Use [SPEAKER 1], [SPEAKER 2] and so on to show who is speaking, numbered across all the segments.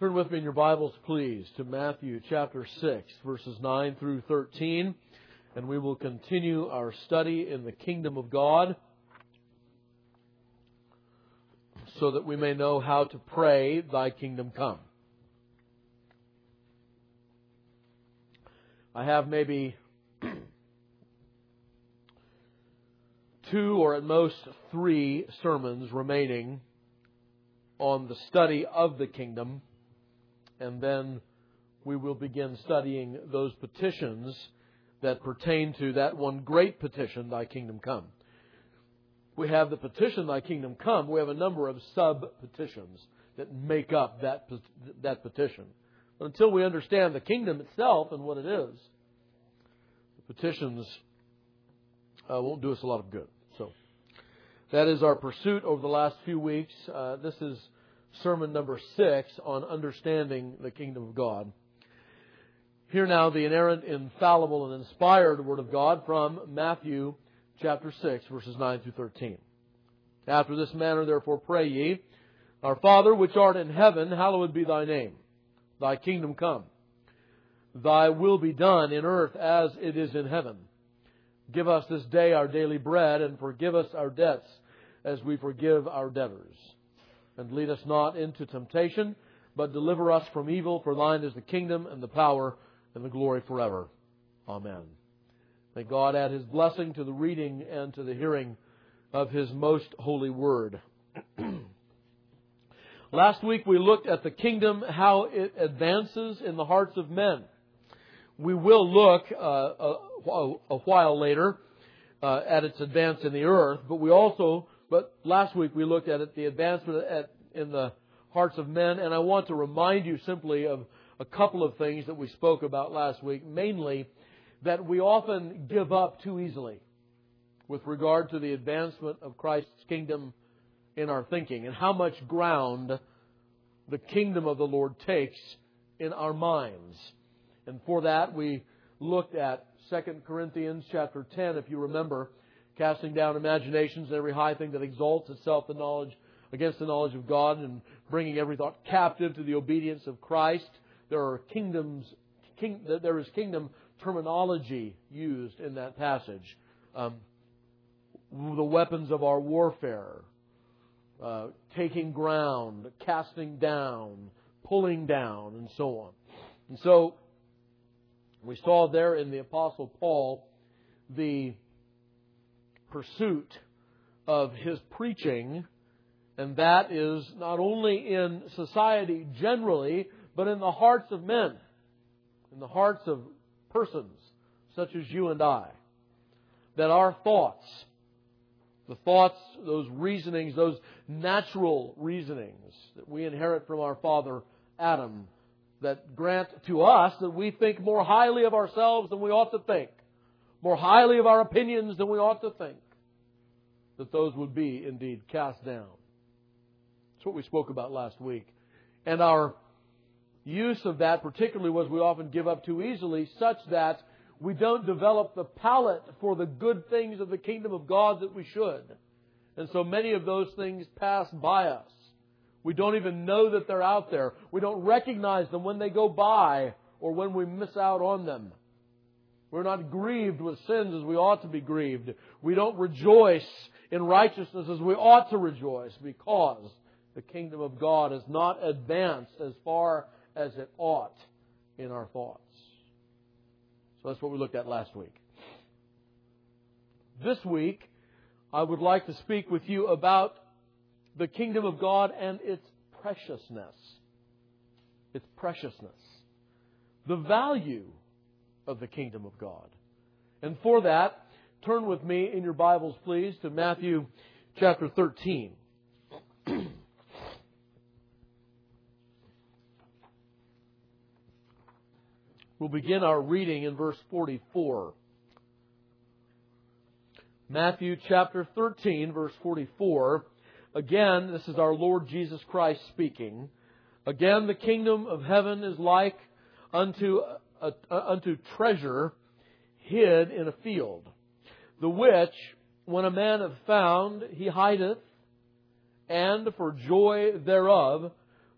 [SPEAKER 1] Turn with me in your Bibles, please, to Matthew chapter 6, verses 9 through 13, and we will continue our study in the kingdom of God so that we may know how to pray, Thy kingdom come. I have maybe 2 or at most 3 sermons remaining on the study of the kingdom, and then we will begin studying those petitions that pertain to that one great petition, Thy kingdom come. We have the petition, Thy kingdom come. We have a number of sub-petitions that make up that petition. But until we understand the kingdom itself and what it is, the petitions won't do us a lot of good. So that is our pursuit over the last few weeks. This is sermon number 6 on understanding the kingdom of God. Hear now the inerrant, infallible, and inspired Word of God from Matthew chapter 6, verses 9 through 13. After this manner, therefore, pray ye, Our Father, which art in heaven, hallowed be Thy name. Thy kingdom come. Thy will be done in earth as it is in heaven. Give us this day our daily bread, and forgive us our debts as we forgive our debtors. And lead us not into temptation, but deliver us from evil. For Thine is the kingdom, and the power, and the glory forever. Amen. May God add His blessing to the reading and to the hearing of His most holy word. Last week we looked at the kingdom, how it advances in the hearts of men. We will look a while later at its advance in the earth, but last week we looked at it, the advancement in the hearts of men, and I want to remind you simply of a couple of things that we spoke about last week, mainly that we often give up too easily with regard to the advancement of Christ's kingdom in our thinking, and how much ground the kingdom of the Lord takes in our minds. And for that we looked at 2 Corinthians chapter 10, if you remember, casting down imaginations and every high thing that exalts itself against the knowledge of God, and bringing every thought captive to the obedience of Christ. There is kingdom terminology used in that passage. The weapons of our warfare, taking ground, casting down, pulling down, and so on. And so we saw there in the Apostle Paul the pursuit of his preaching, and that is not only in society generally, but in the hearts of men, in the hearts of persons such as you and I, that our thoughts, those reasonings, those natural reasonings that we inherit from our father Adam, that grant to us that we think more highly of ourselves than we ought to think, more highly of our opinions than we ought to think, that those would be indeed cast down. That's what we spoke about last week. And our use of that particularly was we often give up too easily, such that we don't develop the palate for the good things of the kingdom of God that we should. And so many of those things pass by us. We don't even know that they're out there. We don't recognize them when they go by or when we miss out on them. We're not grieved with sins as we ought to be grieved. We don't rejoice in righteousness as we ought to rejoice, because the kingdom of God is not advanced as far as it ought in our thoughts. So that's what we looked at last week. This week, I would like to speak with you about the kingdom of God and its preciousness. Its preciousness. The value of the kingdom of God. And for that, turn with me in your Bibles, please, to Matthew chapter 13. We'll begin our reading in verse 44. Matthew chapter 13, verse 44. Again, this is our Lord Jesus Christ speaking. Again, the kingdom of heaven is like unto treasure hid in a field, the which, when a man hath found, he hideth, and for joy thereof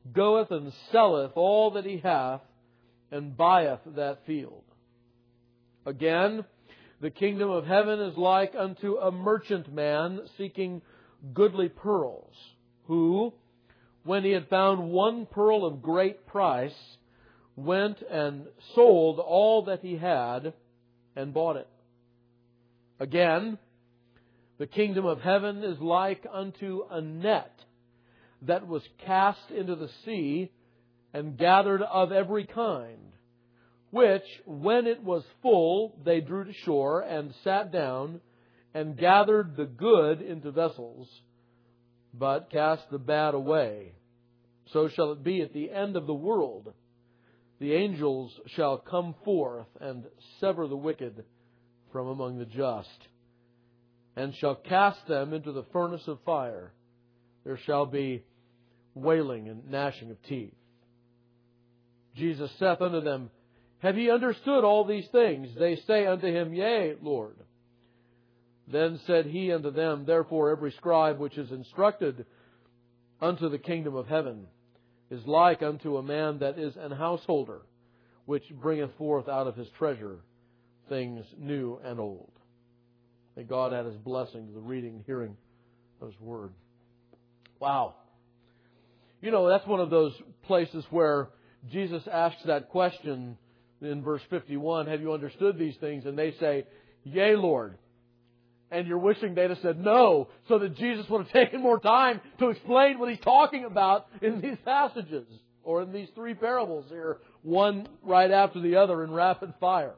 [SPEAKER 1] goeth and selleth all that he hath, and buyeth that field. Again, the kingdom of heaven is like unto a merchant man seeking goodly pearls, who, when he had found one pearl of great price, went and sold all that he had, and bought it. Again, the kingdom of heaven is like unto a net that was cast into the sea, and gathered of every kind, which, when it was full, they drew to shore, and sat down, and gathered the good into vessels, but cast the bad away. So shall it be at the end of the world. The angels shall come forth, and sever the wicked from among the just, and shall cast them into the furnace of fire. There shall be wailing and gnashing of teeth. Jesus saith unto them, Have ye understood all these things? They say unto him, Yea, Lord. Then said he unto them, Therefore every scribe which is instructed unto the kingdom of heaven is like unto a man that is an householder, which bringeth forth out of his treasure things new and old. May God add His blessing to the reading and hearing of His Word. Wow. You know, that's one of those places where Jesus asks that question in verse 51, Have you understood these things? And they say, Yea, Lord. And you're wishing they'd have said no, so that Jesus would have taken more time to explain what He's talking about in these passages, or in these three parables here, one right after the other in rapid fire.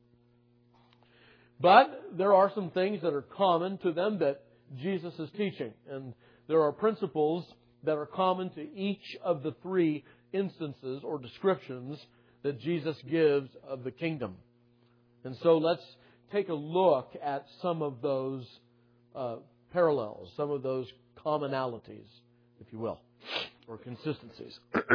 [SPEAKER 1] But there are some things that are common to them that Jesus is teaching. And there are principles that are common to each of the three instances or descriptions that Jesus gives of the kingdom. And so let's take a look at some of those parallels, some of those commonalities, if you will, or consistencies.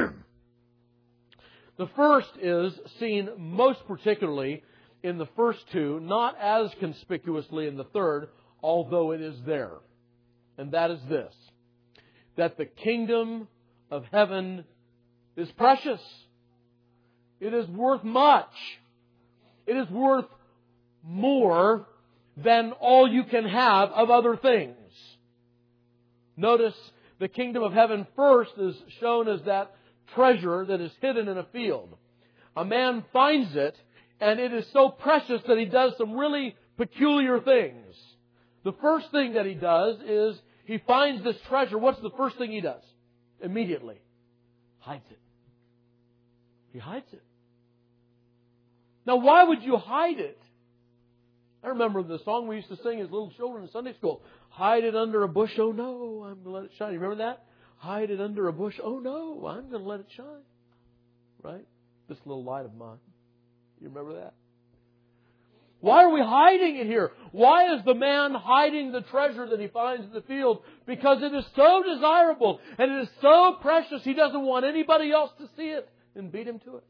[SPEAKER 1] The first is seen most particularly in the first two, not as conspicuously in the third, although it is there. And that is this, that the kingdom of heaven is precious. It is worth much. It is worth more than all you can have of other things. Notice the kingdom of heaven first is shown as that treasure that is hidden in a field. A man finds it, and it is so precious that he does some really peculiar things. The first thing that he does is he finds this treasure. What's the first thing he does? Immediately. Hides it. He hides it. Now, why would you hide it? I remember the song we used to sing as little children in Sunday school. Hide it under a bush, oh no, I'm going to let it shine. You remember that? Hide it under a bush, oh no, I'm going to let it shine. Right? This little light of mine. You remember that? Why are we hiding it here? Why is the man hiding the treasure that he finds in the field? Because it is so desirable and it is so precious he doesn't want anybody else to see it and beat him to it.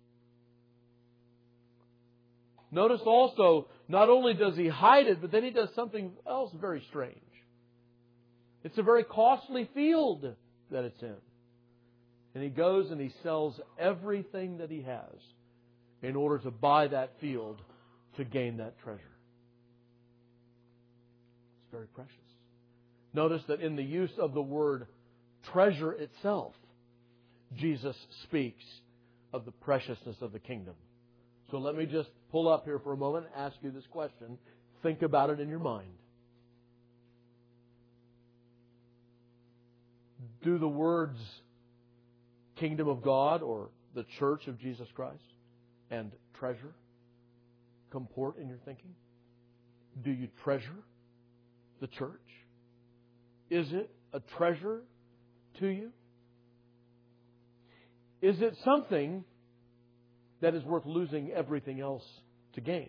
[SPEAKER 1] Notice also, not only does he hide it, but then he does something else very strange. It's a very costly field that it's in. And he goes and he sells everything that he has in order to buy that field to gain that treasure. It's very precious. Notice that in the use of the word treasure itself, Jesus speaks of the preciousness of the kingdom. So let me just pull up here for a moment and ask you this question. Think about it in your mind. Do the words kingdom of God or the church of Jesus Christ and treasure comport in your thinking? Do you treasure the church? Is it a treasure to you? Is it something that is worth losing everything else to gain?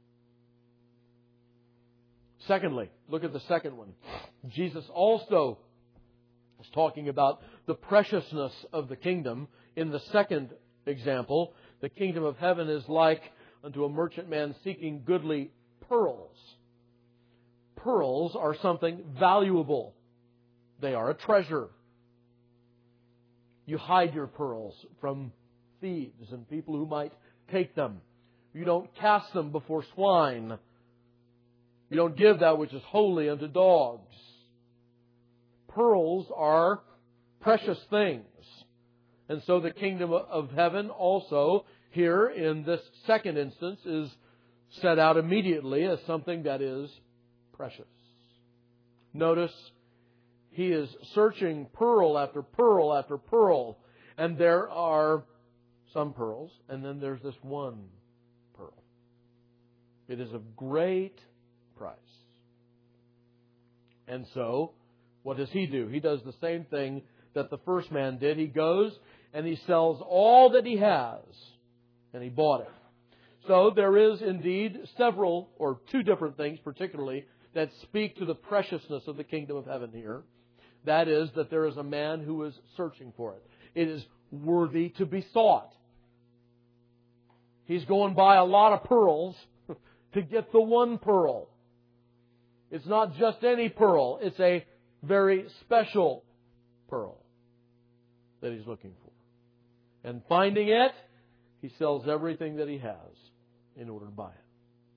[SPEAKER 1] Secondly, look at the second one. Jesus also is talking about the preciousness of the kingdom. In the second example, the kingdom of heaven is like unto a merchant man seeking goodly pearls. Pearls are something valuable. They are a treasure. You hide your pearls from thieves and people who might take them. You don't cast them before swine. You don't give that which is holy unto dogs. Pearls are precious things. And so the kingdom of heaven also here in this second instance is set out immediately as something that is precious. Notice he is searching pearl after pearl after pearl. And there are some pearls, and then there's this one pearl. It is of great price. And so, what does he do? He does the same thing that the first man did. He goes and he sells all that he has, and he bought it. So there is indeed several, or two different things particularly, that speak to the preciousness of the kingdom of heaven here. That is, that there is a man who is searching for it. It is worthy to be sought. He's going by a lot of pearls to get the one pearl. It's not just any pearl. It's a very special pearl that he's looking for. And finding it, he sells everything that he has in order to buy it.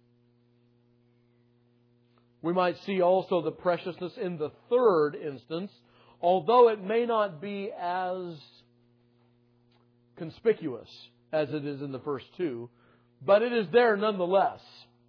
[SPEAKER 1] We might see also the preciousness in the third instance, although it may not be as conspicuous as it is in the first two, but it is there nonetheless.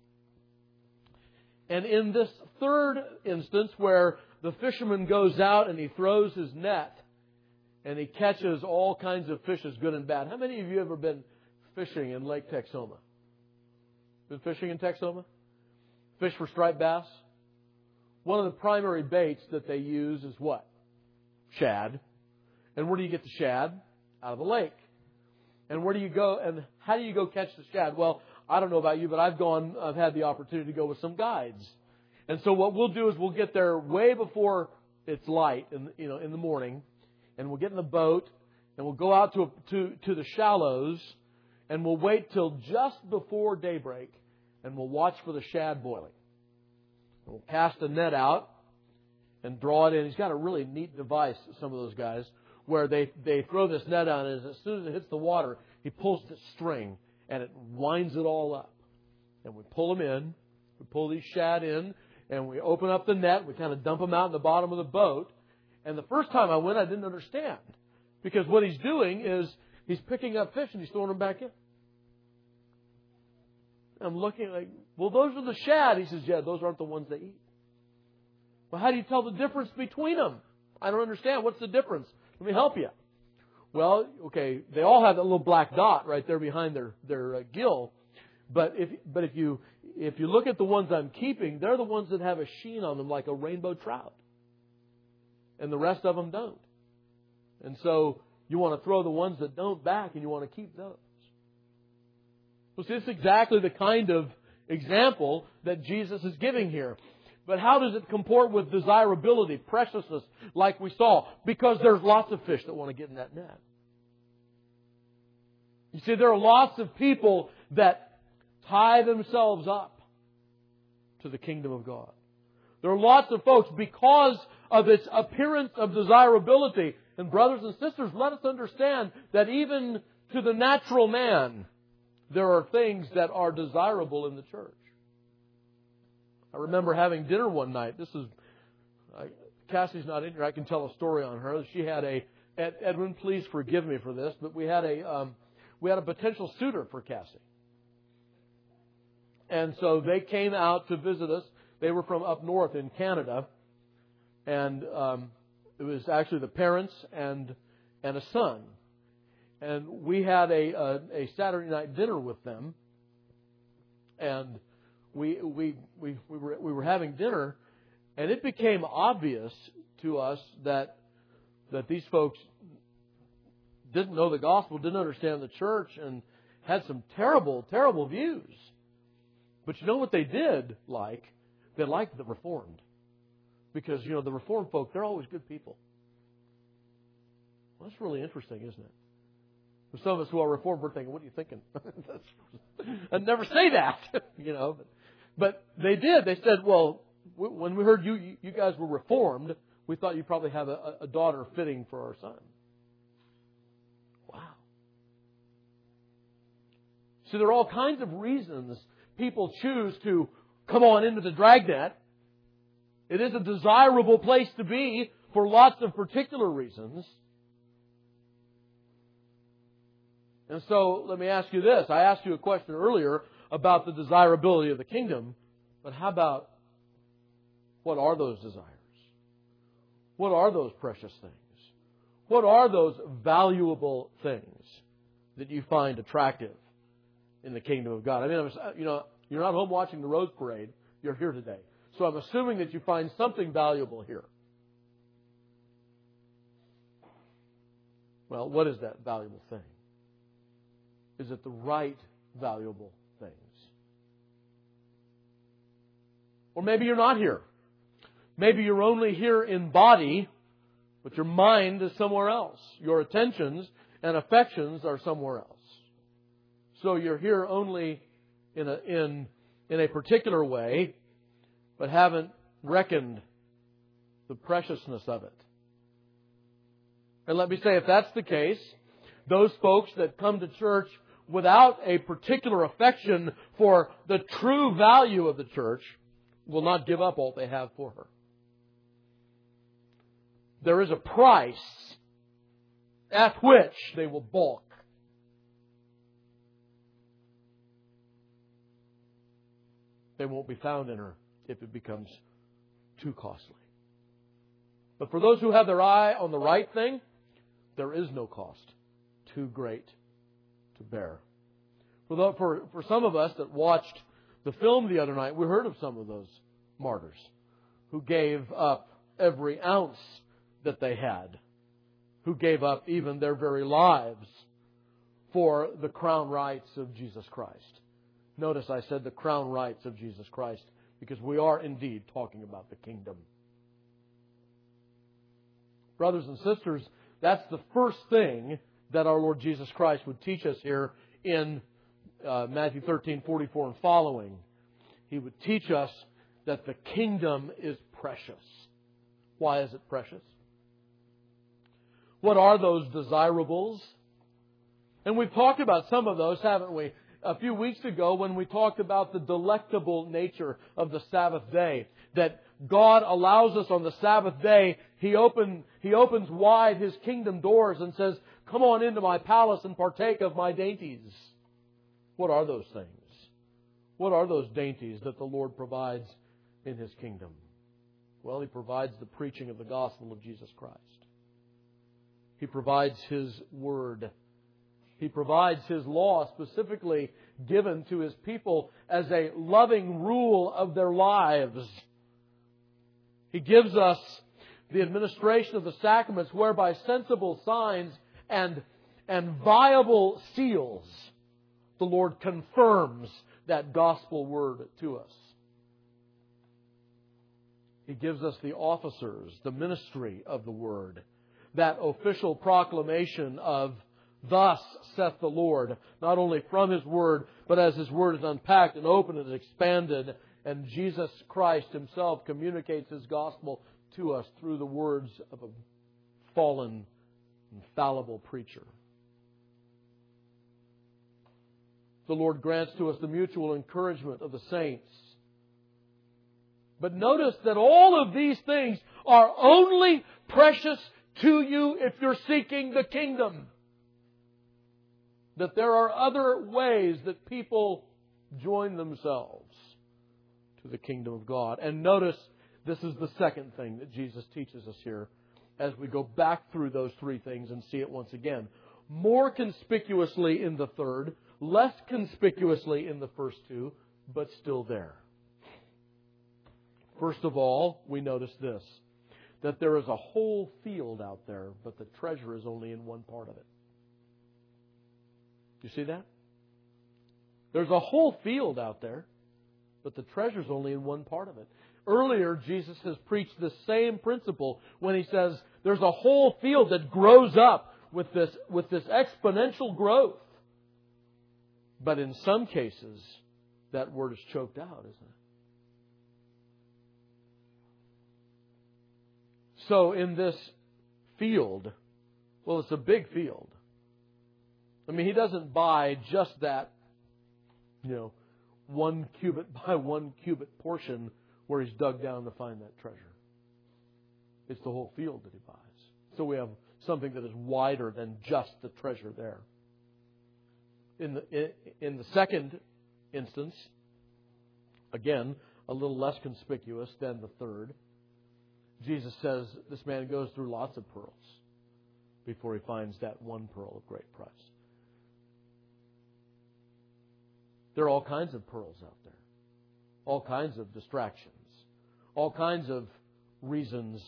[SPEAKER 1] And in this third instance, where the fisherman goes out and he throws his net and he catches all kinds of fishes, good and bad. How many of you have ever been fishing in Lake Texoma? Been fishing in Texoma? Fish for striped bass? One of the primary baits that they use is what? Shad. And where do you get the shad? Out of the lake. And where do you go, and how do you go catch the shad? Well, I don't know about you, but I've had the opportunity to go with some guides. And so what we'll do is we'll get there way before it's light in the morning, and we'll get in the boat and we'll go out to the shallows, and we'll wait till just before daybreak, and we'll watch for the shad boiling. And we'll cast a net out and draw it in. He's got a really neat device, some of those guys, where they throw this net out, and as soon as it hits the water, he pulls the string, and it winds it all up. And we pull them in, we pull these shad in, and we open up the net, we kind of dump them out in the bottom of the boat. And the first time I went, I didn't understand. Because what he's doing is he's picking up fish and he's throwing them back in. I'm looking like, well, those are the shad. He says, yeah, those aren't the ones they eat. Well, how do you tell the difference between them? I don't understand. What's the difference? Let me help you. Well, okay, they all have that little black dot right there behind their gill. But if you look at the ones I'm keeping, they're the ones that have a sheen on them like a rainbow trout. And the rest of them don't. And so you want to throw the ones that don't back, and you want to keep those. Well, see, this is exactly the kind of example that Jesus is giving here. But how does it comport with desirability, preciousness, like we saw? Because there's lots of fish that want to get in that net. You see, there are lots of people that tie themselves up to the kingdom of God. There are lots of folks, because of its appearance of desirability. And brothers and sisters, let us understand that even to the natural man, there are things that are desirable in the church. I remember having dinner one night. Cassie's not in here. I can tell a story on her. She had Edwin, please forgive me for this, but we had a potential suitor for Cassie. And so they came out to visit us. They were from up north in Canada. And it was actually the parents and a son. And we had a Saturday night dinner with them. And we were having dinner, and it became obvious to us that these folks didn't know the gospel, didn't understand the church, and had some terrible, terrible views. But you know what they did like? They liked the Reformed. Because, the Reformed folk, they're always good people. Well, that's really interesting, isn't it? For some of us who are Reformed, we're thinking, what are you thinking? I'd never say that, But they did. They said, well, when we heard you guys were Reformed, we thought you probably have a daughter fitting for our son. So there are all kinds of reasons people choose to come on into the dragnet. It is a desirable place to be for lots of particular reasons. And so let me ask you this. I asked you a question earlier about the desirability of the kingdom. But how about, what are those desires? What are those precious things? What are those valuable things that you find attractive in the kingdom of God? I mean, you're not home watching the Rose Parade. You're here today. So I'm assuming that you find something valuable here. Well, what is that valuable thing? Is it the right valuable things? Or maybe you're not here. Maybe you're only here in body, but your mind is somewhere else. Your attentions and affections are somewhere else. So you're here only in a particular way, but haven't reckoned the preciousness of it. And let me say, if that's the case, those folks that come to church without a particular affection for the true value of the church will not give up all they have for her. There is a price at which they will balk. They won't be found in her if it becomes too costly. But for those who have their eye on the right thing, there is no cost too great to bear. For some of us that watched the film the other night, we heard of some of those martyrs who gave up every ounce that they had, who gave up even their very lives for the crown rights of Jesus Christ. Notice I said the crown rights of Jesus Christ, because we are indeed talking about the kingdom. Brothers and sisters, that's the first thing that our Lord Jesus Christ would teach us here in Matthew 13:44 and following. He would teach us that the kingdom is precious. Why is it precious? What are those desirables? And we've talked about some of those, haven't we? A few weeks ago when we talked about the delectable nature of the Sabbath day. That God allows us on the Sabbath day, He opens wide His kingdom doors and says, come on into my palace and partake of my dainties. What are those things? What are those dainties that the Lord provides in His kingdom? Well, He provides the preaching of the gospel of Jesus Christ. He provides His Word. He provides His law specifically given to His people as a loving rule of their lives. He gives us the administration of the sacraments whereby sensible signs and viable seals, the Lord confirms that gospel word to us. He gives us the officers, the ministry of the Word, that official proclamation of thus saith the Lord, not only from His Word, but as His Word is unpacked and opened and expanded, and Jesus Christ Himself communicates His gospel to us through the words of a fallen, infallible preacher. The Lord grants to us the mutual encouragement of the saints. But notice that all of these things are only precious to you if you're seeking the kingdom. That there are other ways that people join themselves to the kingdom of God. And notice, this is the second thing that Jesus teaches us here as we go back through those three things and see it once again. More conspicuously in the third, less conspicuously in the first two, but still there. First of all, we notice this, that there is a whole field out there, but the treasure is only in one part of it. You see that? There's a whole field out there, but the treasure is only in one part of it. Earlier, Jesus has preached the same principle when He says there's a whole field that grows up with this exponential growth. But in some cases, that word is choked out, isn't it? So in this field, well, it's a big field. I mean, He doesn't buy just that 1 cubit by 1 cubit portion where he's dug down to find that treasure. It's the whole field that he buys. So we have something that is wider than just the treasure there. In the second instance, again, a little less conspicuous than the third, Jesus says this man goes through lots of pearls before he finds that one pearl of great price. There are all kinds of pearls out there. All kinds of distractions. All kinds of reasons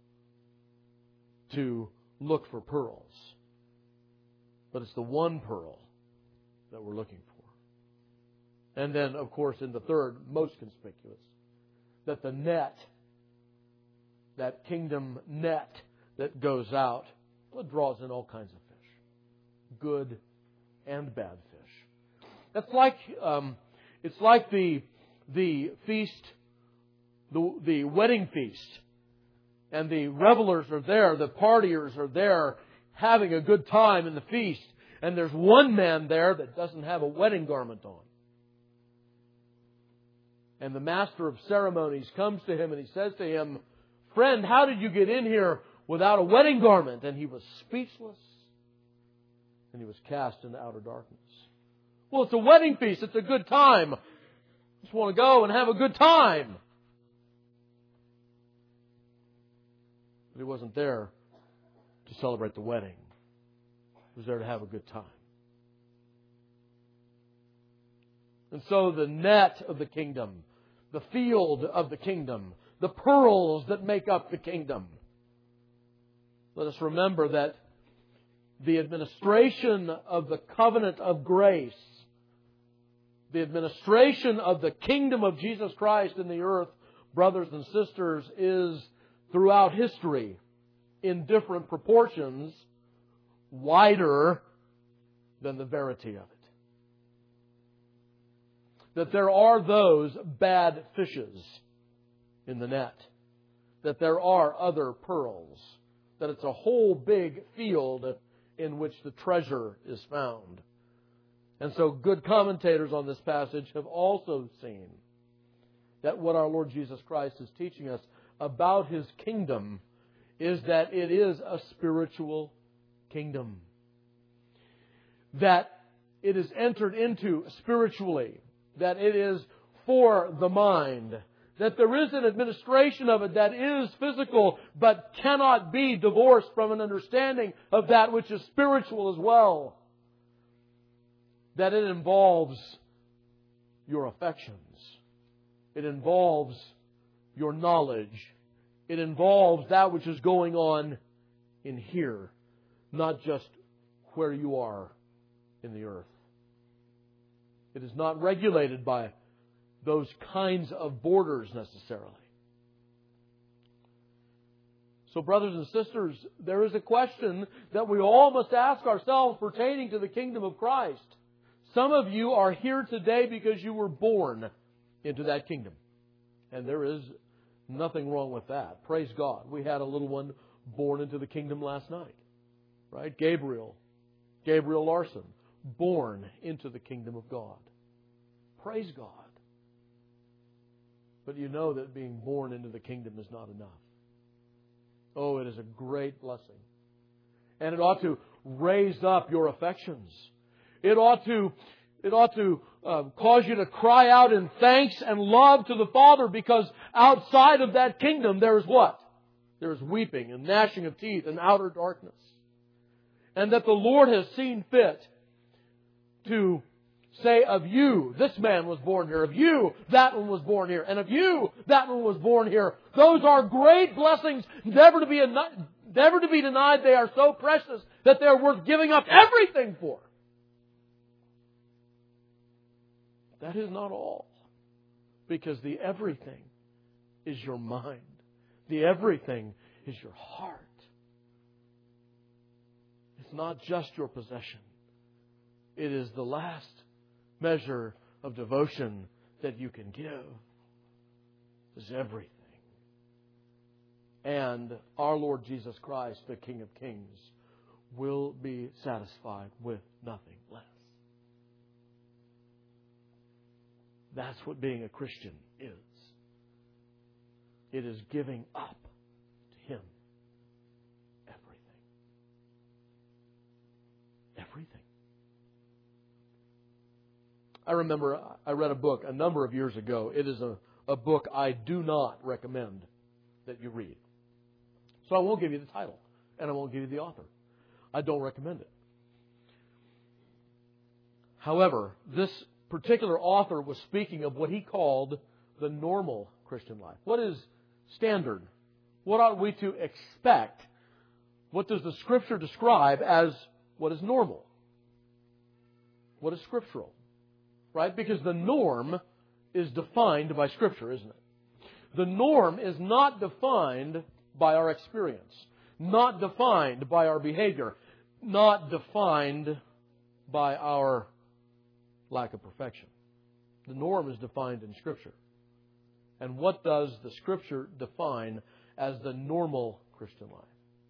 [SPEAKER 1] to look for pearls. But it's the one pearl that we're looking for. And then, of course, in the third, most conspicuous, that the net, that kingdom net that goes out, it draws in all kinds of fish. Good and bad fish. That's like, it's like the feast, the wedding feast. And the revelers are there, the partiers are there, having a good time in the feast. And there's one man there that doesn't have a wedding garment on. And the master of ceremonies comes to him and he says to him, "Friend, how did you get in here without a wedding garment?" And he was speechless. And he was cast into outer darkness. Well, it's a wedding feast. It's a good time. I just want to go and have a good time. But he wasn't there to celebrate the wedding. He was there to have a good time. And so the net of the kingdom, the field of the kingdom, the pearls that make up the kingdom. Let us remember that the administration of the covenant of grace, the administration of the kingdom of Jesus Christ in the earth, brothers and sisters, is throughout history in different proportions wider than the verity of it. That there are those bad fishes in the net. That there are other pearls. That it's a whole big field in which the treasure is found. And so good commentators on this passage have also seen that what our Lord Jesus Christ is teaching us about His kingdom is that it is a spiritual kingdom. That it is entered into spiritually. That it is for the mind. That there is an administration of it that is physical but cannot be divorced from an understanding of that which is spiritual as well. That it involves your affections. It involves your knowledge. It involves that which is going on in here, not just where you are in the earth. It is not regulated by those kinds of borders necessarily. So, brothers and sisters, there is a question that we all must ask ourselves pertaining to the kingdom of Christ. Some of you are here today because you were born into that kingdom. And there is nothing wrong with that. Praise God. We had a little one born into the kingdom last night. Right? Gabriel Larson, born into the kingdom of God. Praise God. But you know that being born into the kingdom is not enough. Oh, it is a great blessing. And it ought to raise up your affections. It ought to cause you to cry out in thanks and love to the Father, because outside of that kingdom there is what? There is weeping and gnashing of teeth and outer darkness. And that the Lord has seen fit to say of you, this man was born here. Of you, that one was born here. And of you, that one was born here. Those are great blessings, never to be denied. They are so precious that they're worth giving up everything for. That is not all. Because the everything is your mind. The everything is your heart. It's not just your possession. It is the last measure of devotion that you can give. It's everything. And our Lord Jesus Christ, the King of Kings, will be satisfied with nothing less. That's what being a Christian is. It is giving up to Him everything. Everything. I remember I read a book a number of years ago. It is a book I do not recommend that you read. So I won't give you the title, and I won't give you the author. I don't recommend it. However, this particular author was speaking of what he called the normal Christian life. What is standard? What ought we to expect? What does the Scripture describe as what is normal? What is scriptural? Right? Because the norm is defined by Scripture, isn't it? The norm is not defined by our experience, not defined by our behavior, not defined by our lack of perfection. The norm is defined in Scripture. And what does the Scripture define as the normal Christian life?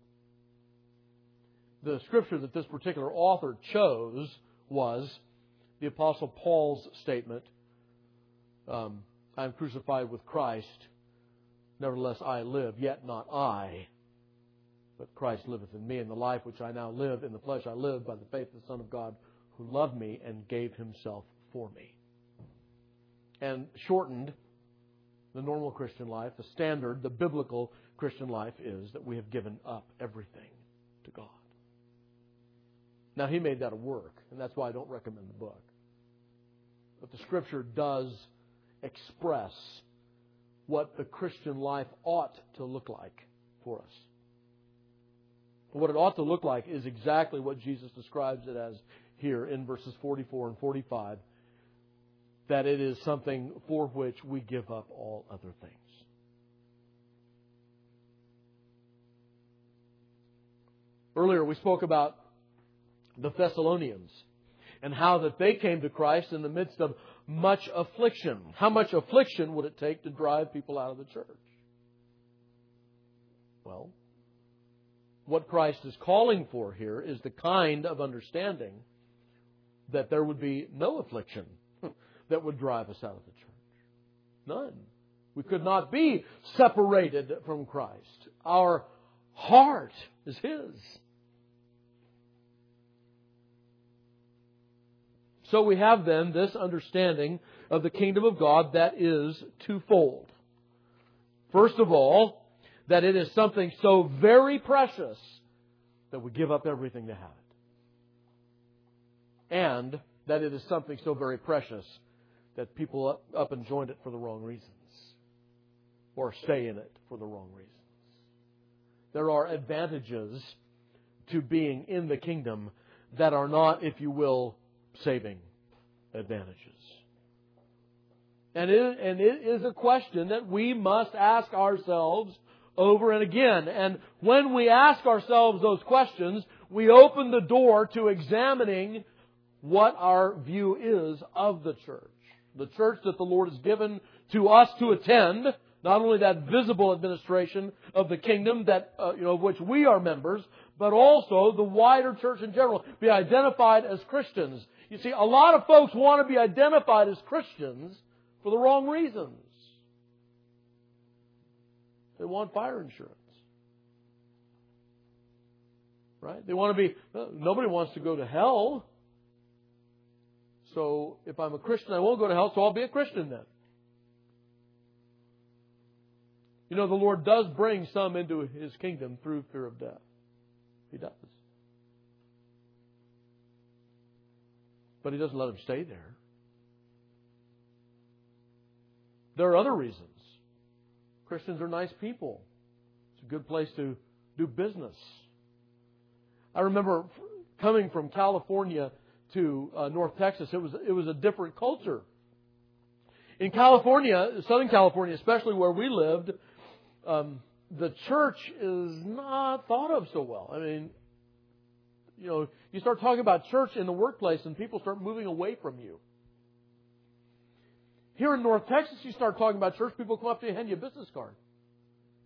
[SPEAKER 1] The Scripture that this particular author chose was the Apostle Paul's statement, I am crucified with Christ, nevertheless I live, yet not I, but Christ liveth in me. And the life which I now live in the flesh I live by the faith of the Son of God, who loved me and gave Himself for me. And shortened, the normal Christian life, the standard, the biblical Christian life is that we have given up everything to God. Now, he made that a work, and that's why I don't recommend the book. But the Scripture does express what the Christian life ought to look like for us. What it ought to look like is exactly what Jesus describes it as here in verses 44 and 45, that it is something for which we give up all other things. Earlier we spoke about the Thessalonians and how that they came to Christ in the midst of much affliction. How much affliction would it take to drive people out of the church? Well, what Christ is calling for here is the kind of understanding that there would be no affliction that would drive us out of the church. None. We could not be separated from Christ. Our heart is His. So we have then this understanding of the kingdom of God that is twofold. First of all, that it is something so very precious that we give up everything to have it. And that it is something so very precious that people up and join it for the wrong reasons. Or stay in it for the wrong reasons. There are advantages to being in the kingdom that are not, if you will, saving advantages. And it is a question that we must ask ourselves over and again. And when we ask ourselves those questions, we open the door to examining what our view is of the church. The church that the Lord has given to us to attend, not only that visible administration of the kingdom that of which we are members, but also the wider church in general, be identified as Christians. You see, a lot of folks want to be identified as Christians for the wrong reasons. They want fire insurance. Right? They want to be, nobody wants to go to hell. So if I'm a Christian, I won't go to hell, so I'll be a Christian then. You know, the Lord does bring some into His kingdom through fear of death. He does. But He doesn't let them stay there. There are other reasons. Christians are nice people. It's a good place to do business. I remember coming from California to North Texas. It was a different culture. In California, Southern California, especially where we lived, the church is not thought of so well. I mean, you start talking about church in the workplace and people start moving away from you. Here in North Texas, you start talking about church, people come up to you and hand you a business card.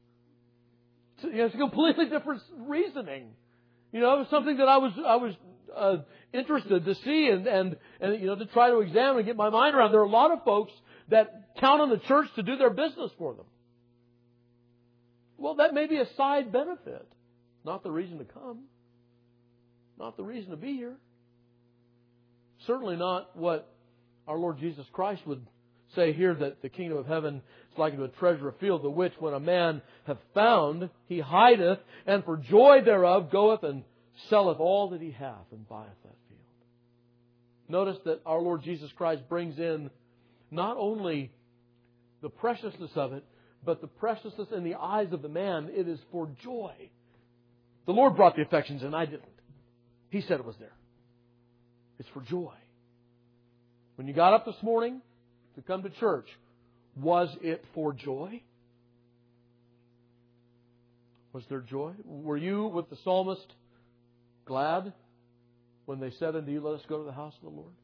[SPEAKER 1] It's a completely different reasoning. Something that I interested to see and to try to examine and get my mind around. There are a lot of folks that count on the church to do their business for them. Well, that may be a side benefit. Not the reason to come. Not the reason to be here. Certainly not what our Lord Jesus Christ would say here, that the kingdom of heaven is like unto a treasure of field, the which when a man hath found, he hideth, and for joy thereof goeth and selleth all that he hath and buyeth that field. Notice that our Lord Jesus Christ brings in not only the preciousness of it, but the preciousness in the eyes of the man. It is for joy. The Lord brought the affections and I didn't. He said it was there. It's for joy. When you got up this morning to come to church, was it for joy? Was there joy? Were you, with the psalmist, glad when they said unto you, let us go to the house of the Lord?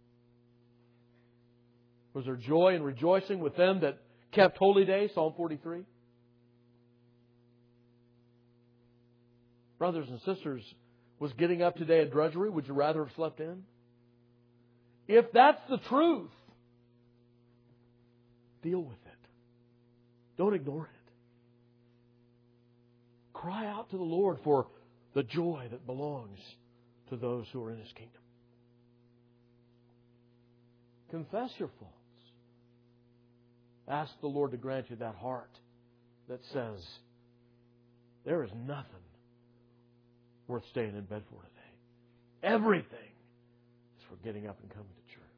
[SPEAKER 1] Was there joy and rejoicing with them that kept holy day? Psalm 43. Brothers and sisters, was getting up today a drudgery? Would you rather have slept in? If that's the truth, deal with it. Don't ignore it. Cry out to the Lord for the joy that belongs to those who are in His kingdom. Confess your faults. Ask the Lord to grant you that heart that says, there is nothing worth staying in bed for today. Everything is for getting up and coming to church.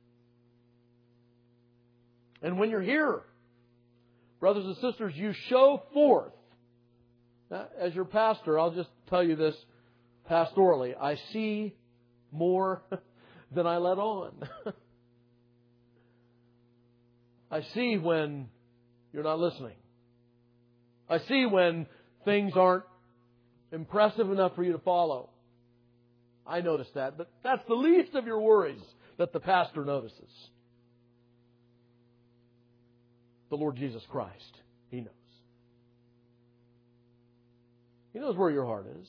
[SPEAKER 1] And when you're here, brothers and sisters, you show forth. Now, as your pastor, I'll just tell you this pastorally. I see more than I let on. I see when you're not listening. I see when things aren't impressive enough for you to follow. I notice that, but that's the least of your worries that the pastor notices. The Lord Jesus Christ, He knows. He knows where your heart is.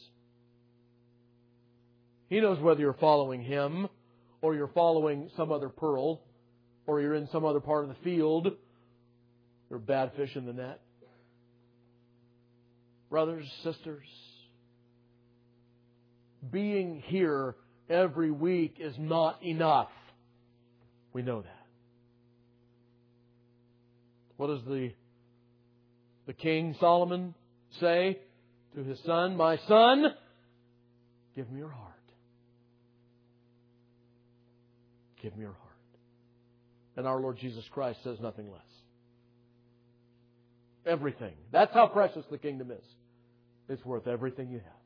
[SPEAKER 1] He knows whether you're following Him or you're following some other pearl or you're in some other part of the field or bad fish in the net. Brothers, sisters, being here every week is not enough. We know that. What does the King Solomon say to his son? My son, give me your heart. Give me your heart. And our Lord Jesus Christ says nothing less. Everything. That's how precious the kingdom is. It's worth everything you have.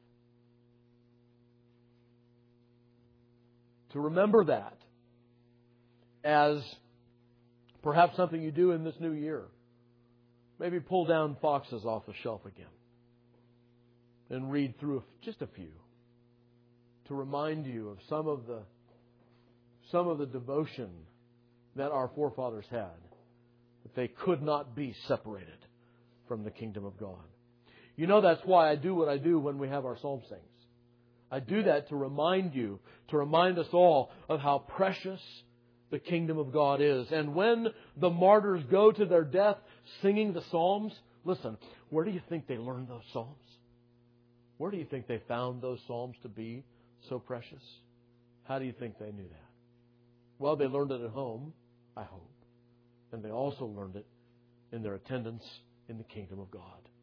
[SPEAKER 1] To remember that as perhaps something you do in this new year. Maybe pull down Foxes off the shelf again and read through just a few to remind you of some of the devotion that our forefathers had, that they could not be separated from the kingdom of God. You know, that's why I do what I do when we have our psalm sings. I do that to remind you, to remind us all of how precious the kingdom of God is. And when the martyrs go to their death singing the psalms, listen, where do you think they learned those psalms? Where do you think they found those psalms to be so precious? How do you think they knew that? Well, they learned it at home, I hope. And they also learned it in their attendance in the kingdom of God.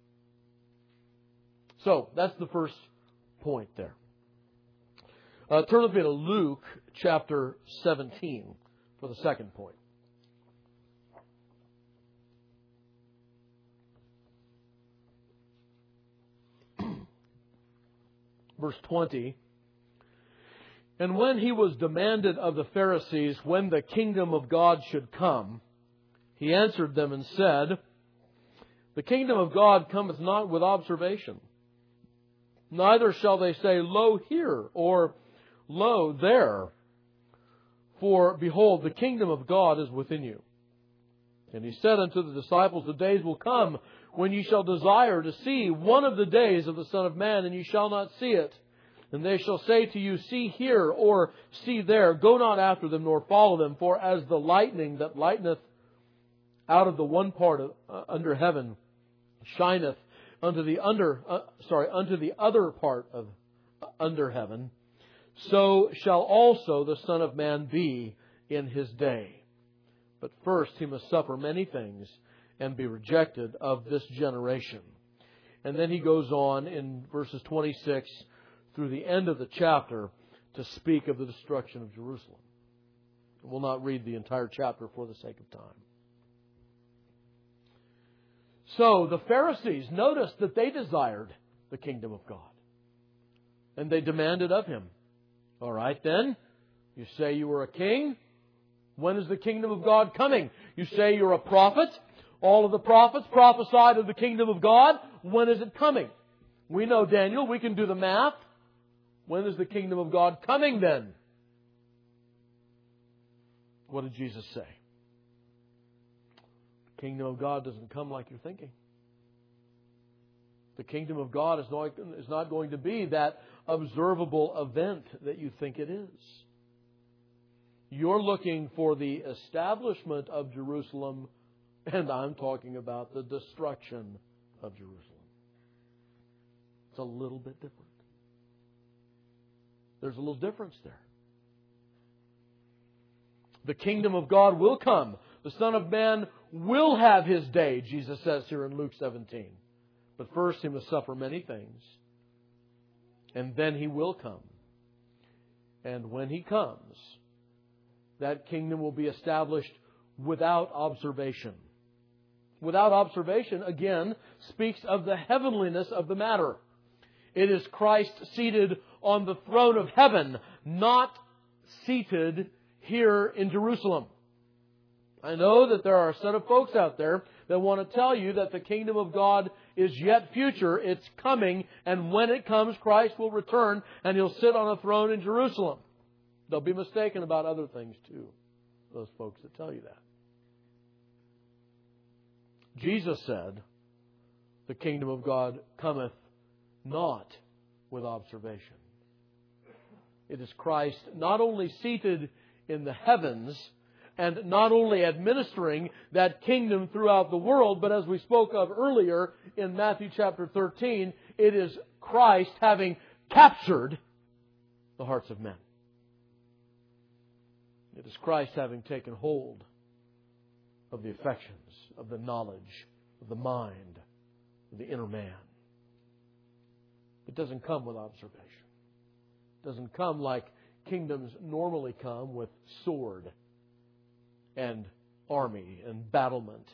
[SPEAKER 1] So, that's the first point there. Turn with me to Luke chapter 17 for the second point. Verse 20. And when He was demanded of the Pharisees when the kingdom of God should come, He answered them and said, the kingdom of God cometh not with observation. Neither shall they say, lo here, or lo there. For behold, the kingdom of God is within you. And He said unto the disciples, the days will come when ye shall desire to see one of the days of the Son of Man, and ye shall not see it. And they shall say to you, See here, or see there, go not after them, nor follow them. For as the lightning that lighteneth out of the one part of, under heaven shineth unto the other part of under heaven, so shall also the Son of Man be in His day. But first He must suffer many things and be rejected of this generation. And then He goes on in verses 26 through the end of the chapter to speak of the destruction of Jerusalem. We'll not read the entire chapter for the sake of time. So the Pharisees noticed that they desired the kingdom of God. And they demanded of Him. All right then, you say you were a king. When is the kingdom of God coming? You say you're a prophet. All of the prophets prophesied of the kingdom of God. When is it coming? We know Daniel. We can do the math. When is the kingdom of God coming then? What did Jesus say? The kingdom of God doesn't come like you're thinking. The kingdom of God is not going to be that observable event that you think it is. You're looking for the establishment of Jerusalem, and I'm talking about the destruction of Jerusalem. It's a little bit different. There's a little difference there. The kingdom of God will come. The Son of Man will have His day, Jesus says here in Luke 17. But first He must suffer many things. And then He will come. And when He comes, that kingdom will be established without observation. Without observation, again, speaks of the heavenliness of the matter. It is Christ seated on the throne of heaven, not seated here in Jerusalem. I know that there are a set of folks out there that want to tell you that the kingdom of God is yet future. It's coming, and when it comes, Christ will return, and He'll sit on a throne in Jerusalem. They'll be mistaken about other things too, those folks that tell you that. Jesus said, the kingdom of God cometh not with observation. It is Christ not only seated in the heavens and not only administering that kingdom throughout the world, but as we spoke of earlier in Matthew chapter 13, it is Christ having captured the hearts of men. It is Christ having taken hold of the affections, of the knowledge, of the mind, of the inner man. It doesn't come with observation. It doesn't come like kingdoms normally come, with sword and army and battlement.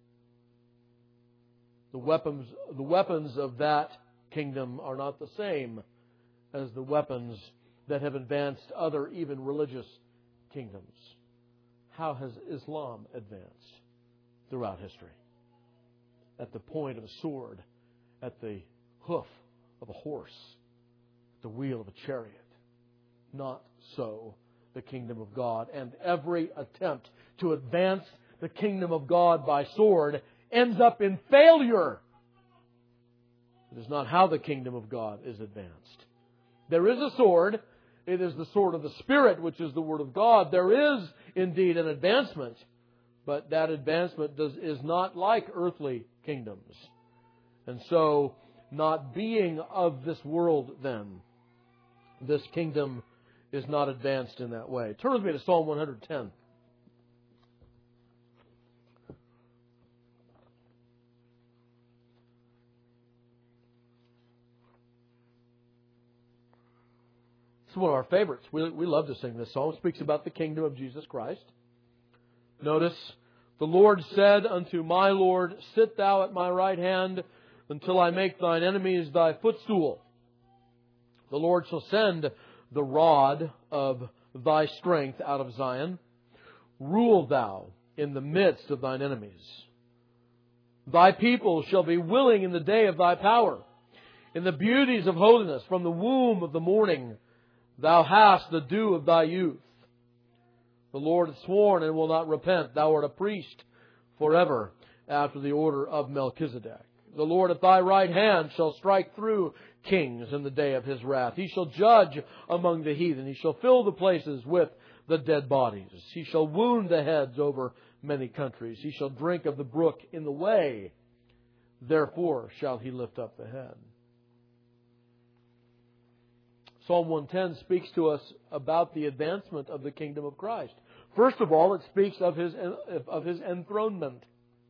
[SPEAKER 1] The weapons of that kingdom are not the same as the weapons that have advanced other, even religious kingdoms. How has Islam advanced throughout history? At the point of a sword, at the hoof of a horse, at the wheel of a chariot. Not so the kingdom of God. And every attempt to advance the kingdom of God by sword ends up in failure. It is not how the kingdom of God is advanced. There is a sword. It is the sword of the Spirit, which is the Word of God. There is indeed an advancement, but that advancement is not like earthly kingdoms. And so, not being of this world then, this kingdom is not advanced in that way. Turn with me to Psalm 110. It's one of our favorites. We love to sing this song. It speaks about the kingdom of Jesus Christ. Notice, the Lord said unto my Lord, Sit thou at my right hand until I make thine enemies thy footstool. The Lord shall send the rod of thy strength out of Zion. Rule thou in the midst of thine enemies. Thy people shall be willing in the day of thy power. In the beauties of holiness, from the womb of the morning, thou hast the dew of thy youth. The Lord hath sworn and will not repent. Thou art a priest forever after the order of Melchizedek. The Lord at thy right hand shall strike through kings in the day of His wrath. He shall judge among the heathen. He shall fill the places with the dead bodies. He shall wound the heads over many countries. He shall drink of the brook in the way. Therefore shall He lift up the head. Psalm 110 speaks to us about the advancement of the kingdom of Christ. First of all, it speaks of His enthronement.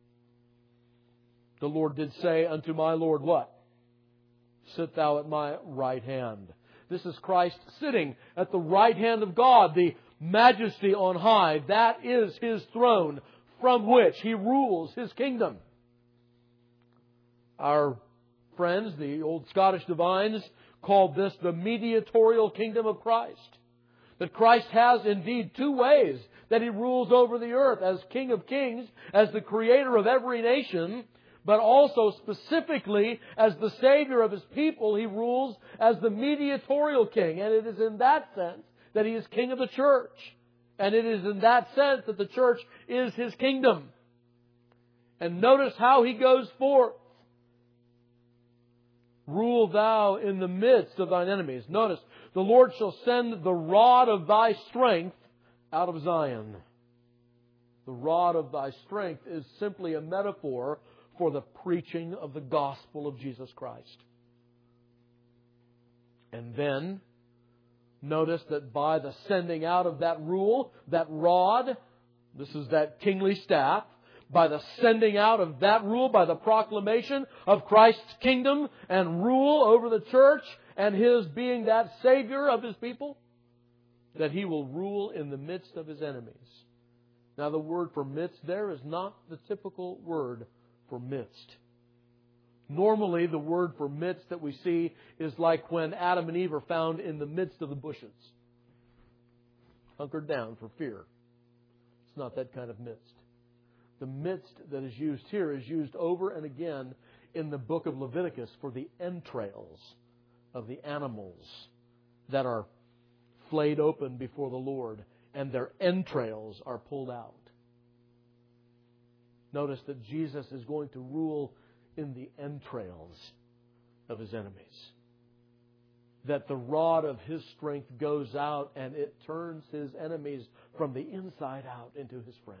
[SPEAKER 1] The Lord did say unto my Lord, what? Sit thou at my right hand. This is Christ sitting at the right hand of God, the majesty on high. That is His throne from which He rules His kingdom. Our friends, the old Scottish divines, called this the mediatorial kingdom of Christ. That Christ has indeed two ways that He rules over the earth, as King of Kings, as the Creator of every nation, but also specifically as the Savior of His people. He rules as the mediatorial King. And it is in that sense that He is King of the church. And it is in that sense that the church is His kingdom. And notice how He goes forth. Rule thou in the midst of thine enemies. Notice, the Lord shall send the rod of thy strength out of Zion. The rod of thy strength is simply a metaphor for the preaching of the gospel of Jesus Christ. And then, notice that by the sending out of that rule, that rod, this is that kingly staff, by the sending out of that rule, by the proclamation of Christ's kingdom and rule over the church and His being that Savior of His people, that He will rule in the midst of His enemies. Now, the word for midst there is not the typical word for midst. Normally, the word for midst that we see is like when Adam and Eve are found in the midst of the bushes, hunkered down for fear. It's not that kind of midst. The midst that is used here is used over and again in the book of Leviticus for the entrails of the animals that are flayed open before the Lord, and their entrails are pulled out. Notice that Jesus is going to rule in the entrails of His enemies. That the rod of His strength goes out and it turns His enemies from the inside out into His friends.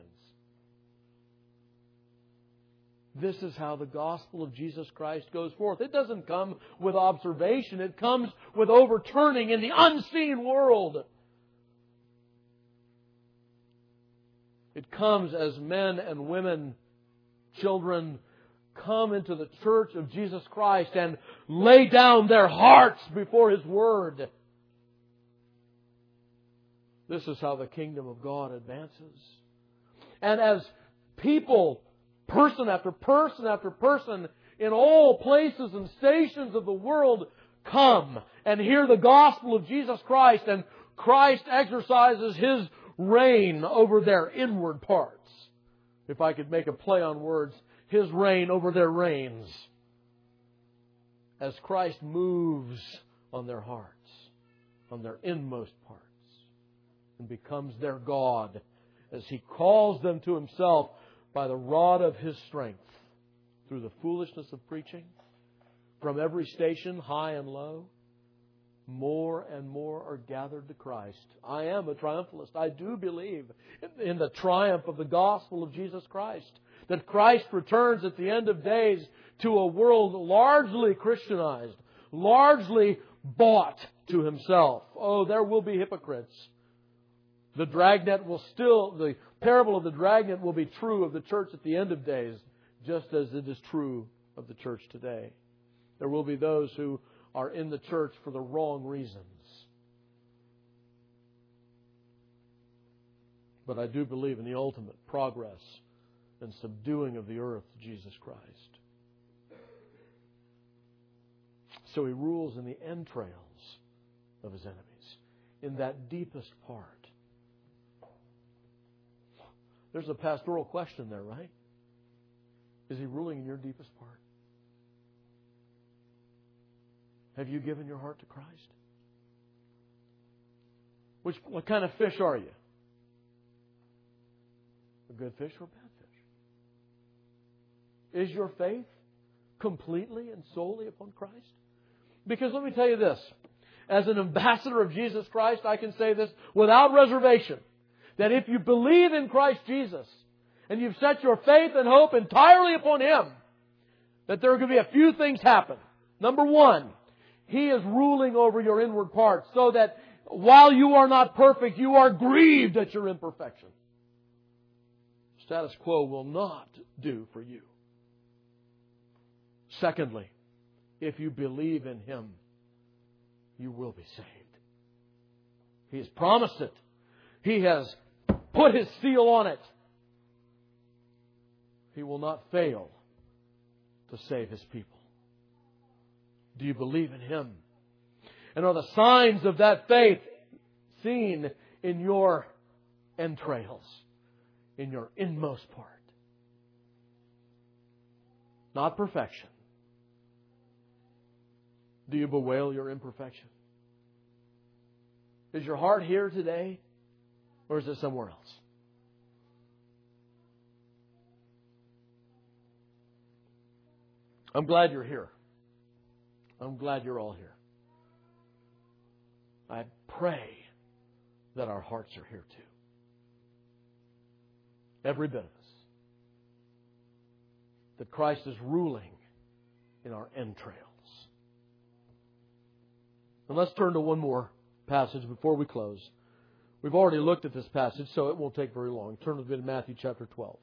[SPEAKER 1] This is how the gospel of Jesus Christ goes forth. It doesn't come with observation. It comes with overturning in the unseen world. It comes as men and women, children, come into the church of Jesus Christ and lay down their hearts before His Word. This is how the kingdom of God advances. And as people, person after person after person, in all places and stations of the world, come and hear the gospel of Jesus Christ, and Christ exercises His reign over their inward parts. If I could make a play on words, His reign over their reins. As Christ moves on their hearts, on their inmost parts, and becomes their God, as He calls them to Himself by the rod of His strength, through the foolishness of preaching, from every station, high and low, more and more are gathered to Christ. I am a triumphalist. I do believe in the triumph of the gospel of Jesus Christ. That Christ returns at the end of days to a world largely Christianized, largely bought to Himself. Oh, there will be hypocrites. The parable of the dragnet will be true of the church at the end of days, just as it is true of the church today. There will be those who are in the church for the wrong reasons. But I do believe in the ultimate progress and subduing of the earth to Jesus Christ. So He rules in the entrails of His enemies, in that deepest part. There's a pastoral question there, right? Is He ruling in your deepest part? Have you given your heart to Christ? What kind of fish are you? A good fish or a bad fish? Is your faith completely and solely upon Christ? Because let me tell you this. As an ambassador of Jesus Christ, I can say this without reservation. That if you believe in Christ Jesus, and you've set your faith and hope entirely upon Him, that there are going to be a few things happen. Number one, He is ruling over your inward parts, so that while you are not perfect, you are grieved at your imperfection. Status quo will not do for you. Secondly, if you believe in Him, you will be saved. He has promised it. He has put His seal on it. He will not fail to save His people. Do you believe in Him? And are the signs of that faith seen in your entrails, in your inmost part? Not perfection. Do you bewail your imperfection? Is your heart here today, or is it somewhere else? I'm glad you're here. I'm glad you're all here. I pray that our hearts are here too. Every bit of us. That Christ is ruling in our entrails. And let's turn to one more passage before we close. We've already looked at this passage, so it won't take very long. Turn with me to Matthew chapter 12.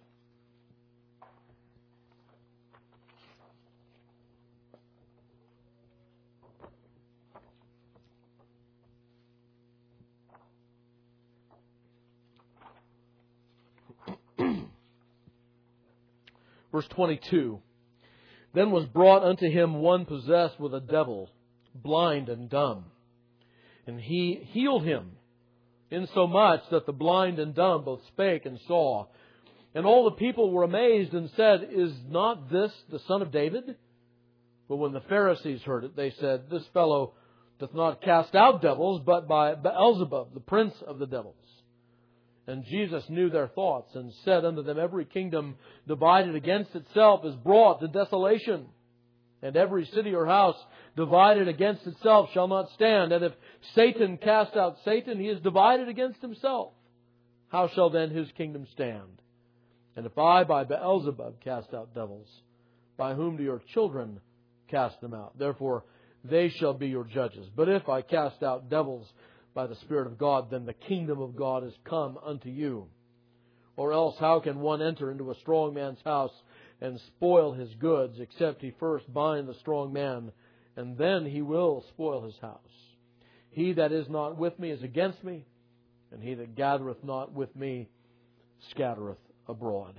[SPEAKER 1] Verse 22. Then was brought unto him one possessed with a devil, blind and dumb. And he healed him, insomuch that the blind and dumb both spake and saw. And all the people were amazed and said, Is not this the son of David? But when the Pharisees heard it, they said, This fellow doth not cast out devils, but by Beelzebub, the prince of the devils. And Jesus knew their thoughts, and said unto them, Every kingdom divided against itself is brought to desolation. And every city or house divided against itself shall not stand. And if Satan cast out Satan, he is divided against himself. How shall then his kingdom stand? And if I by Beelzebub cast out devils, by whom do your children cast them out? Therefore they shall be your judges. But if I cast out devils by the Spirit of God, then the kingdom of God is come unto you. Or else how can one enter into a strong man's house and spoil his goods, except he first bind the strong man, and then he will spoil his house? He that is not with me is against me, and he that gathereth not with me scattereth abroad.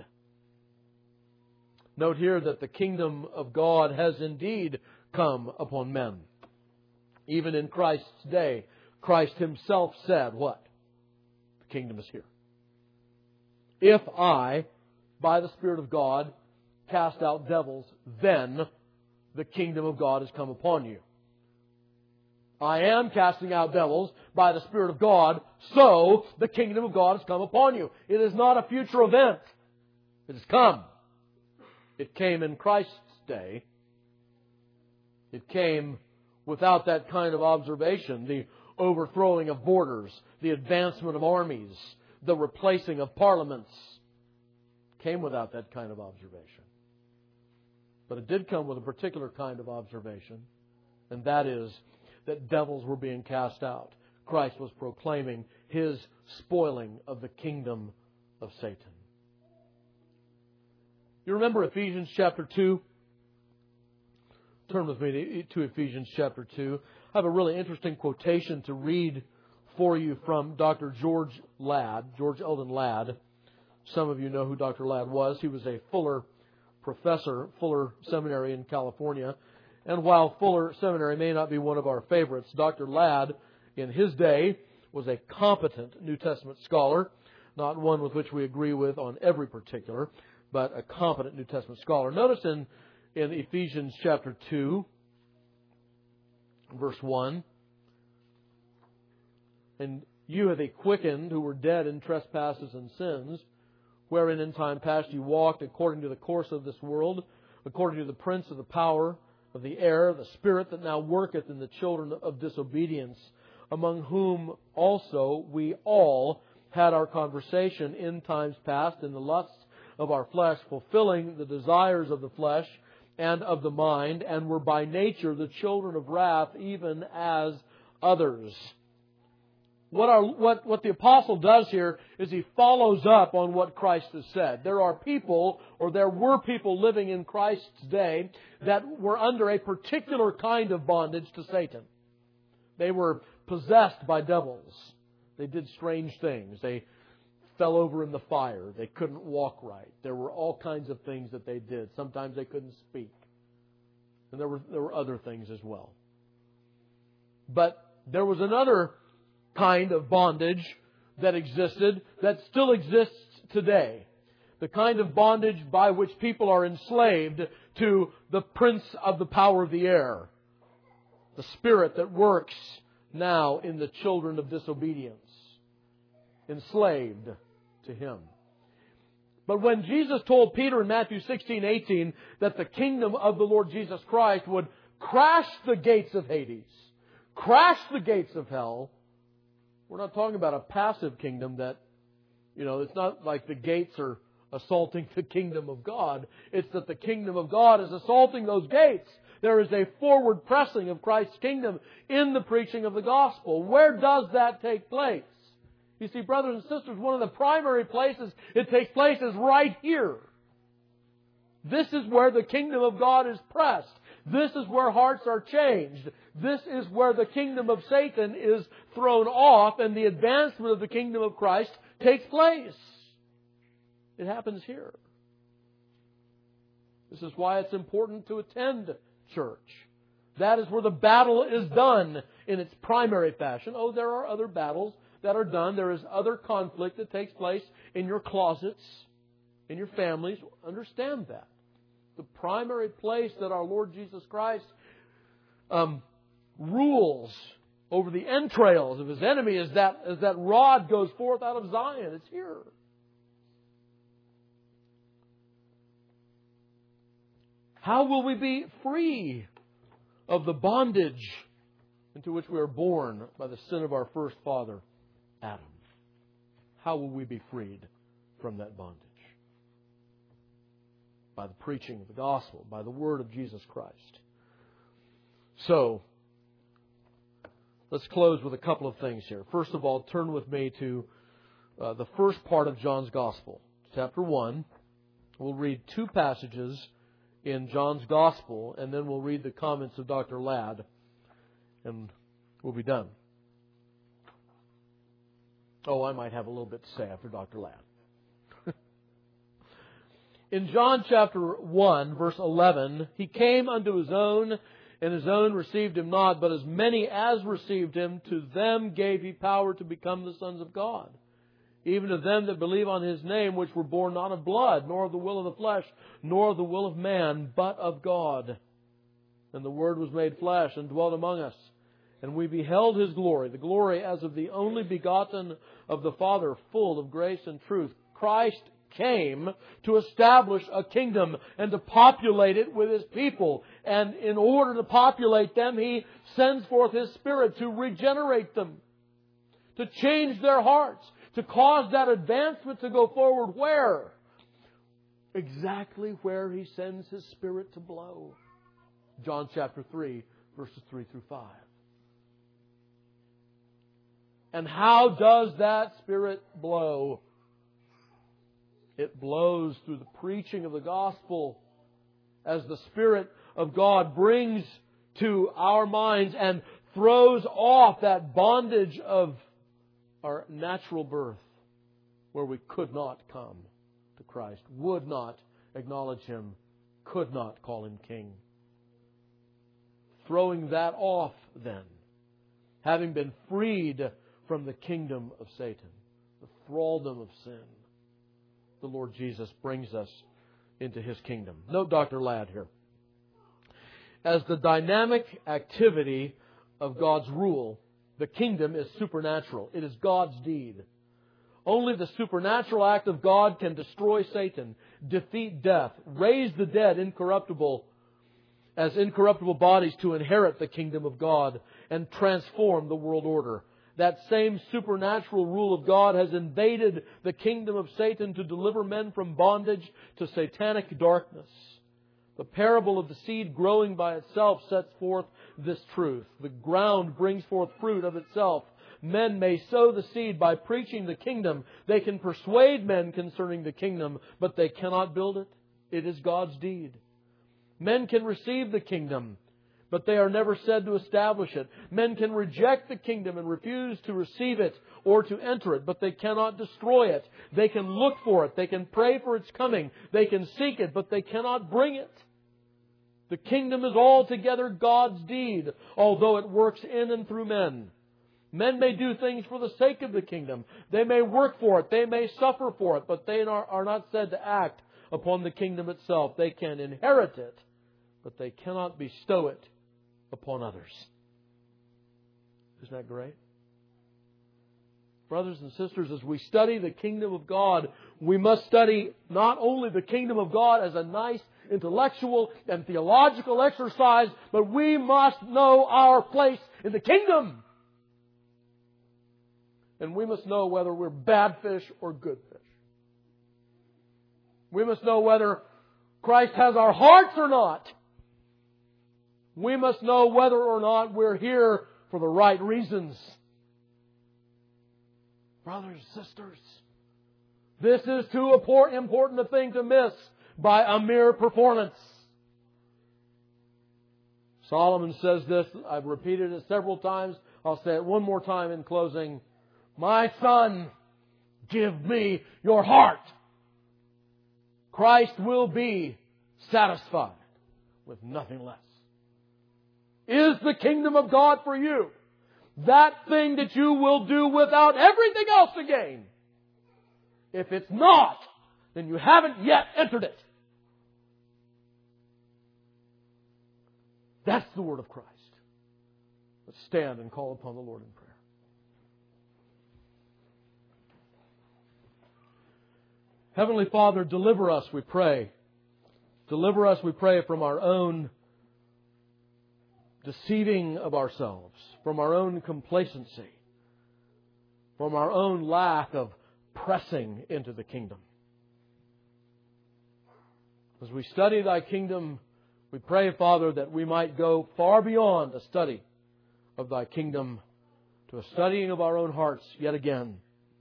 [SPEAKER 1] Note here that the kingdom of God has indeed come upon men. Even in Christ's day, Christ Himself said, what? The kingdom is here. If I, by the Spirit of God, cast out devils, then the kingdom of God has come upon you. I am casting out devils by the Spirit of God, so the kingdom of God has come upon you. It is not a future event. It has come. It came in Christ's day. It came without that kind of observation. The overthrowing of borders, the advancement of armies, the replacing of parliaments came without that kind of observation. But it did come with a particular kind of observation, and that is that devils were being cast out. Christ was proclaiming His spoiling of the kingdom of Satan. You remember Ephesians chapter 2? Turn with me to Ephesians chapter 2. I have a really interesting quotation to read for you from Dr. George Eldon Ladd. Some of you know who Dr. Ladd was. He was a Fuller professor, Fuller Seminary in California. And while Fuller Seminary may not be one of our favorites, Dr. Ladd, in his day, was a competent New Testament scholar, not one with which we agree with on every particular, but a competent New Testament scholar. Notice in Ephesians chapter 2, verse 1, And you have He quickened who were dead in trespasses and sins, wherein in time past you walked according to the course of this world, according to the prince of the power of the air, the spirit that now worketh in the children of disobedience, among whom also we all had our conversation in times past in the lusts of our flesh, fulfilling the desires of the flesh and of the mind, and were by nature the children of wrath, even as others. What the apostle does here is he follows up on what Christ has said. There are people, or there were people living in Christ's day that were under a particular kind of bondage to Satan. They were possessed by devils. They did strange things. They fell over in the fire. They couldn't walk right. There were all kinds of things that they did. Sometimes they couldn't speak. And there were other things as well. But there was another kind of bondage that existed, that still exists today. The kind of bondage by which people are enslaved to the prince of the power of the air. The spirit that works now in the children of disobedience. Enslaved to him. But when Jesus told Peter in Matthew 16:18 that the kingdom of the Lord Jesus Christ would crash the gates of Hades, crash the gates of hell, we're not talking about a passive kingdom that, it's not like the gates are assaulting the kingdom of God. It's that the kingdom of God is assaulting those gates. There is a forward pressing of Christ's kingdom in the preaching of the gospel. Where does that take place? You see, brothers and sisters, one of the primary places it takes place is right here. This is where the kingdom of God is pressed. This is where hearts are changed. This is where the kingdom of Satan is thrown off and the advancement of the kingdom of Christ takes place. It happens here. This is why it's important to attend church. That is where the battle is done in its primary fashion. Oh, there are other battles that are done. There is other conflict that takes place in your closets, in your families. Understand that. The primary place that our Lord Jesus Christ rules over the entrails of His enemy is that as that rod goes forth out of Zion. It's here. How will we be free of the bondage into which we are born by the sin of our first father, Adam? How will we be freed from that bondage? By the preaching of the gospel, by the word of Jesus Christ. So, let's close with a couple of things here. First of all, turn with me to the first part of John's gospel, chapter 1. We'll read two passages in John's gospel, and then we'll read the comments of Dr. Ladd, and we'll be done. Oh, I might have a little bit to say after Dr. Ladd. In John chapter 1, verse 11, He came unto His own, and His own received Him not, but as many as received Him, to them gave He power to become the sons of God, even to them that believe on His name, which were born not of blood, nor of the will of the flesh, nor of the will of man, but of God. And the Word was made flesh and dwelt among us. And we beheld His glory, the glory as of the only begotten of the Father, full of grace and truth. Christ came to establish a kingdom and to populate it with His people. And in order to populate them, He sends forth His Spirit to regenerate them, to change their hearts, to cause that advancement to go forward. Where? Exactly where He sends His Spirit to blow. John chapter 3, verses 3 through 5. And how does that Spirit blow? It blows through the preaching of the gospel as the Spirit of God brings to our minds and throws off that bondage of our natural birth, where we could not come to Christ, would not acknowledge Him, could not call Him King. Throwing that off then, having been freed from the kingdom of Satan, the thraldom of sin, the Lord Jesus brings us into His kingdom. Note Dr. Ladd here. As the dynamic activity of God's rule, the kingdom is supernatural. It is God's deed. Only the supernatural act of God can destroy Satan, defeat death, raise the dead incorruptible, as incorruptible bodies to inherit the kingdom of God and transform the world order. That same supernatural rule of God has invaded the kingdom of Satan to deliver men from bondage to satanic darkness. The parable of the seed growing by itself sets forth this truth. The ground brings forth fruit of itself. Men may sow the seed by preaching the kingdom. They can persuade men concerning the kingdom, but they cannot build it. It is God's deed. Men can receive the kingdom, but they are never said to establish it. Men can reject the kingdom and refuse to receive it or to enter it, but they cannot destroy it. They can look for it. They can pray for its coming. They can seek it, but they cannot bring it. The kingdom is altogether God's deed, although it works in and through men. Men may do things for the sake of the kingdom. They may work for it. They may suffer for it, but they are not said to act upon the kingdom itself. They can inherit it, but they cannot bestow it upon others. Isn't that great? Brothers and sisters, as we study the kingdom of God, we must study not only the kingdom of God as a nice intellectual and theological exercise, but we must know our place in the kingdom. And we must know whether we're bad fish or good fish. We must know whether Christ has our hearts or not. We must know whether or not we're here for the right reasons. Brothers and sisters, this is too important a thing to miss by a mere performance. Solomon says this. I've repeated it several times. I'll say it one more time in closing. My son, give me your heart. Christ will be satisfied with nothing less. Is the kingdom of God for you that thing that you will do without everything else to gain? If it's not, then you haven't yet entered it. That's the word of Christ. Let's stand and call upon the Lord in prayer. Heavenly Father, deliver us, we pray. Deliver us, we pray, from our own deceiving of ourselves, from our own complacency, from our own lack of pressing into the kingdom. As we study Thy kingdom, we pray, Father, that we might go far beyond a study of Thy kingdom to a studying of our own hearts yet again.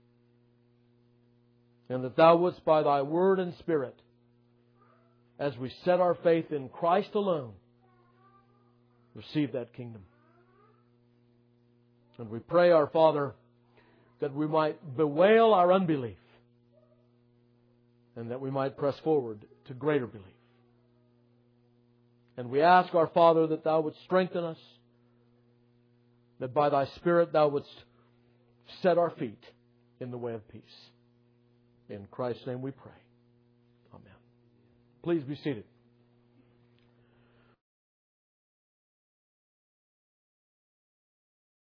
[SPEAKER 1] And that Thou wouldst, by Thy Word and Spirit, as we set our faith in Christ alone, receive that kingdom. And we pray, our Father, that we might bewail our unbelief and that we might press forward to greater belief. And we ask, our Father, that Thou wouldst strengthen us, that by Thy Spirit Thou wouldst set our feet in the way of peace. In Christ's name we pray. Amen. Please be seated.